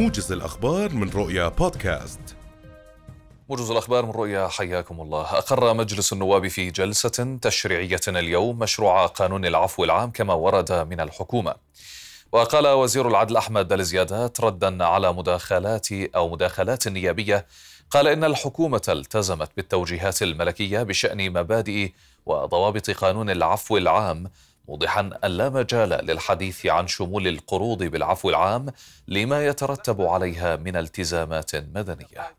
موجز الأخبار من رؤيا بودكاست. موجز الأخبار من رؤيا، حياكم الله. أقر مجلس النواب في جلسة تشريعية اليوم مشروع قانون العفو العام كما ورد من الحكومة. وقال وزير العدل أحمد الزيادات ردا على مداخلات نيابية، قال إن الحكومة التزمت بالتوجيهات الملكية بشأن مبادئ وضوابط قانون العفو العام، موضحا أن لا مجال للحديث عن شمول القروض بالعفو العام لما يترتب عليها من التزامات مدنية.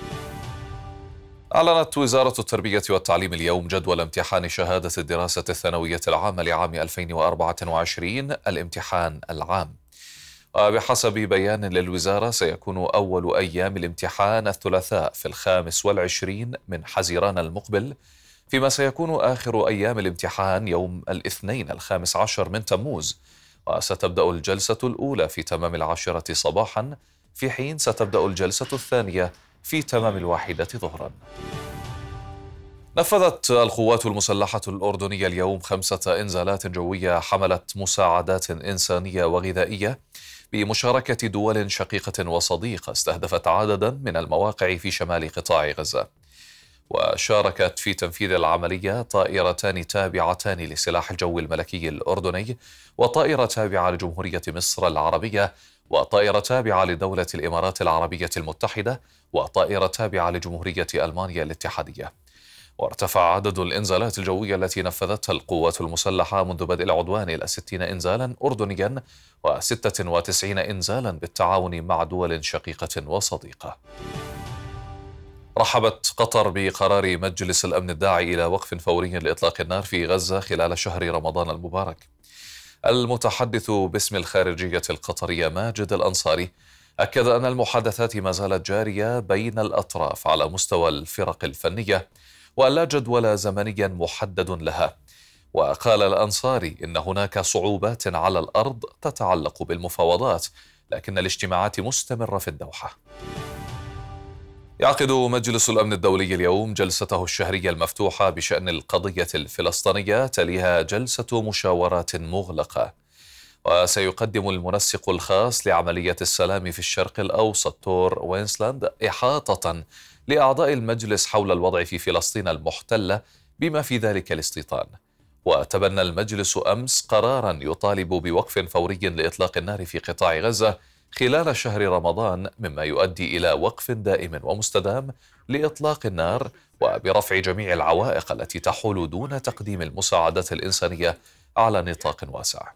أعلنت وزارة التربية والتعليم اليوم جدول امتحان شهادة الدراسة الثانوية العامة لعام 2024 الامتحان العام. وبحسب بيان للوزارة سيكون أول أيام الامتحان الثلاثاء في 25 من حزيران المقبل، فيما سيكون آخر أيام الامتحان يوم الاثنين 15 من تموز، وستبدأ الجلسة الأولى في تمام 10 صباحا، في حين ستبدأ الجلسة الثانية في تمام 1 ظهرا. نفذت القوات المسلحة الأردنية اليوم 5 إنزالات جوية حملت مساعدات إنسانية وغذائية بمشاركة دول شقيقة وصديقة، استهدفت عددا من المواقع في شمال قطاع غزة. وشاركت في تنفيذ العملية طائرتان تابعتان لسلاح الجو الملكي الأردني، وطائرة تابعة لجمهورية مصر العربية، وطائرة تابعة لدولة الإمارات العربية المتحدة، وطائرة تابعة لجمهورية ألمانيا الاتحادية. وارتفع عدد الإنزالات الجوية التي نفذتها القوات المسلحة منذ بدء العدوان إلى 60 إنزالا أردنيا و96 إنزالا بالتعاون مع دول شقيقة وصديقة. رحبت قطر بقرار مجلس الأمن الداعي إلى وقف فوري لإطلاق النار في غزة خلال شهر رمضان المبارك. المتحدث باسم الخارجية القطرية ماجد الأنصاري أكد أن المحادثات ما زالت جارية بين الأطراف على مستوى الفرق الفنية، ولا جدول زمني محدد لها. وقال الأنصاري إن هناك صعوبات على الأرض تتعلق بالمفاوضات، لكن الاجتماعات مستمرة في الدوحة. يعقد مجلس الأمن الدولي اليوم جلسته الشهرية المفتوحة بشأن القضية الفلسطينية، تليها جلسة مشاورات مغلقة. وسيقدم المنسق الخاص لعملية السلام في الشرق الأوسط تور وينسلاند إحاطة لأعضاء المجلس حول الوضع في فلسطين المحتلة بما في ذلك الاستيطان. وتبنى المجلس أمس قراراً يطالب بوقف فوري لإطلاق النار في قطاع غزة خلال شهر رمضان، مما يؤدي إلى وقف دائم ومستدام لإطلاق النار وبرفع جميع العوائق التي تحول دون تقديم المساعدات الإنسانية على نطاق واسع.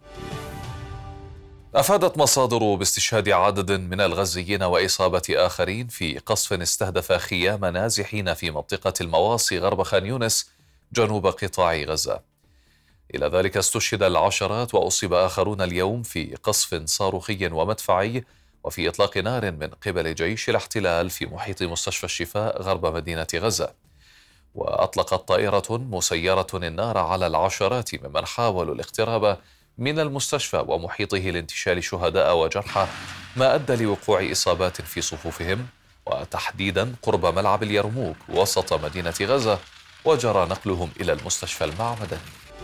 أفادت مصادر باستشهاد عدد من الغزيين وإصابة آخرين في قصف استهدف خيام نازحين في منطقة المواصي غرب خان يونس جنوب قطاع غزة. إلى ذلك استشهد العشرات وأصيب آخرون اليوم في قصف صاروخي ومدفعي وفي إطلاق نار من قبل جيش الاحتلال في محيط مستشفى الشفاء غرب مدينة غزة. وأطلقت طائرة مسيرة النار على العشرات ممن حاولوا الاقتراب من المستشفى ومحيطه لانتشال شهداء وجرحى، ما أدى لوقوع إصابات في صفوفهم، وتحديدا قرب ملعب اليرموك وسط مدينة غزة، وجرى نقلهم إلى المستشفى المعمداني.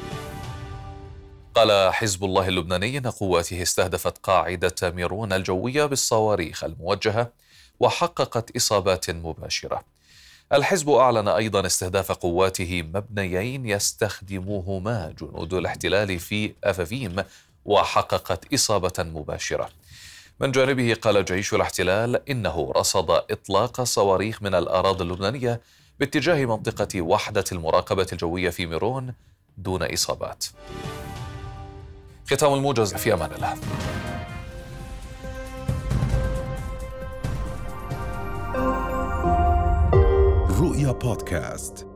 قال حزب الله اللبناني أن قواته استهدفت قاعدة ميرون الجوية بالصواريخ الموجهة وحققت إصابات مباشرة. الحزب أعلن أيضا استهداف قواته مبنيين يستخدموهما جنود الاحتلال في أفافيم وحققت إصابة مباشرة. من جانبه قال جيش الاحتلال إنه رصد إطلاق صواريخ من الأراضي اللبنانية باتجاه منطقة وحدة المراقبة الجوية في ميرون دون إصابات. ختام الموجز، في أمان الله. رؤيا بودكاست.